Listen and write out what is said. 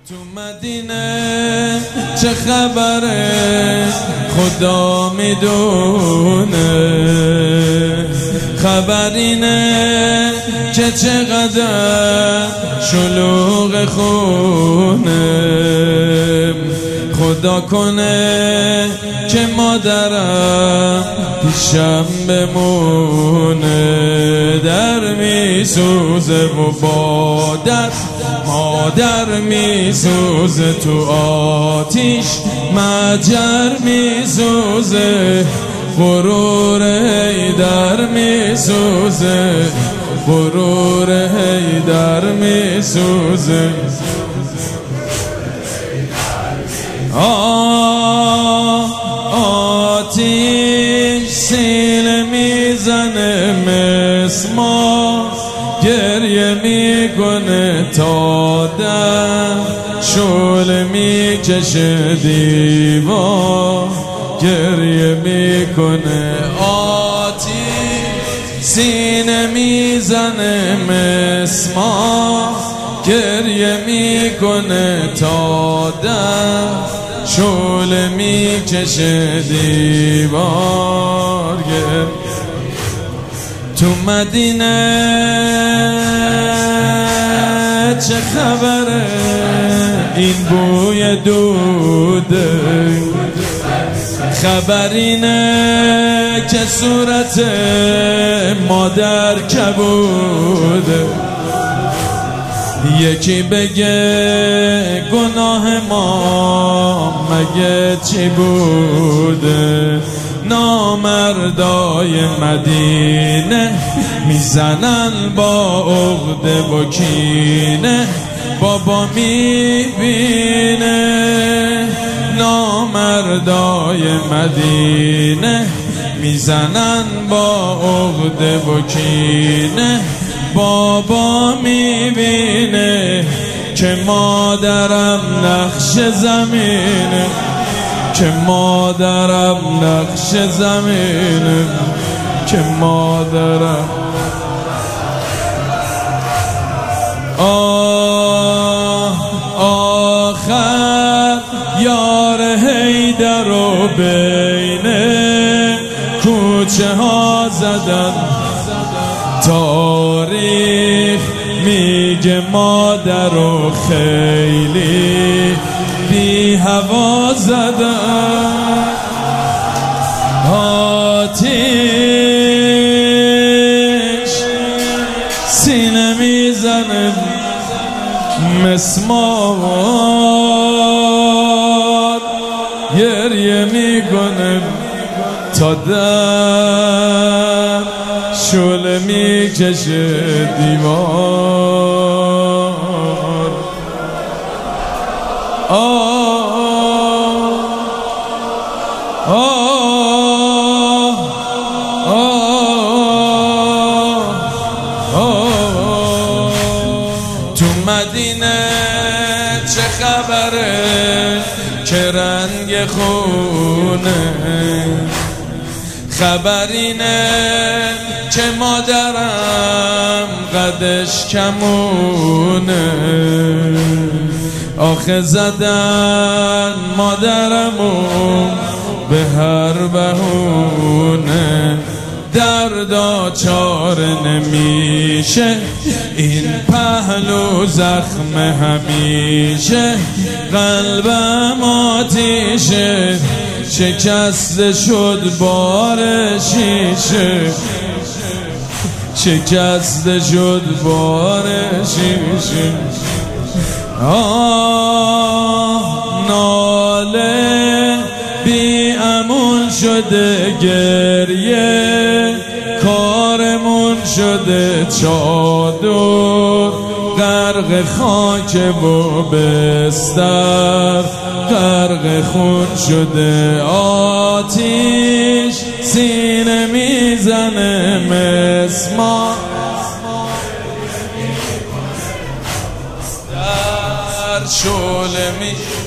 تو مدینه چه خبره خدا میدونه، خبر اینه که چقدر شلوغ خونه. خدا کنه که مادرم پیشم بمونه. در میسوزه و بادر مادر میسوزه، تو آتیش مجر میسوزه، غرور حیدر میسوزه، غرور حیدر میسوزه. آتیش سینه میزنه مسمار، گریه میکنه تا دم، شعله میکشه دیوار، گریه میکنه. آتیش سینه میزنه مسمار، گریه میکنه تا دم، شعله میکشه دیوار. تو مدینه چه خبره این بوی دوده، خبر اینه که صورت مادر کبوده. یکی بگه گناه ما مگه چی بوده، نامردای مدینه میزنن با عقده و کینه. بابا میبینه نامردای مدینه میزنن با عقده و کینه. بابا میبینه که مادرم نقش زمینه، که مادرم نقش زمینه، که مادرم. آخر یار حیدر رو بین کوچه ها زدن، تاریخ میگه مادر رو خیلی بی هوا زدن. آتیش سینه میزنه مسمار، گریه میکنه تا دم، شعله میکشه دیوار. تو مدینه چه خبره که رنگ خونه، خبر اینه که مادرم قدش کمونه. آخه زدن مادرمو به هر بهونه، دردا چاره نمیشه این پهلو زخم همیشه. قلبم آتیشه شکسته شد بار شیشه، شکسته شد بار شیشه. ناله بی امون شده گریه، کارمون شده چادر، غرق خاک و بستر، غرق خون شده. آتیش سینه میزنه مسمار، در شعله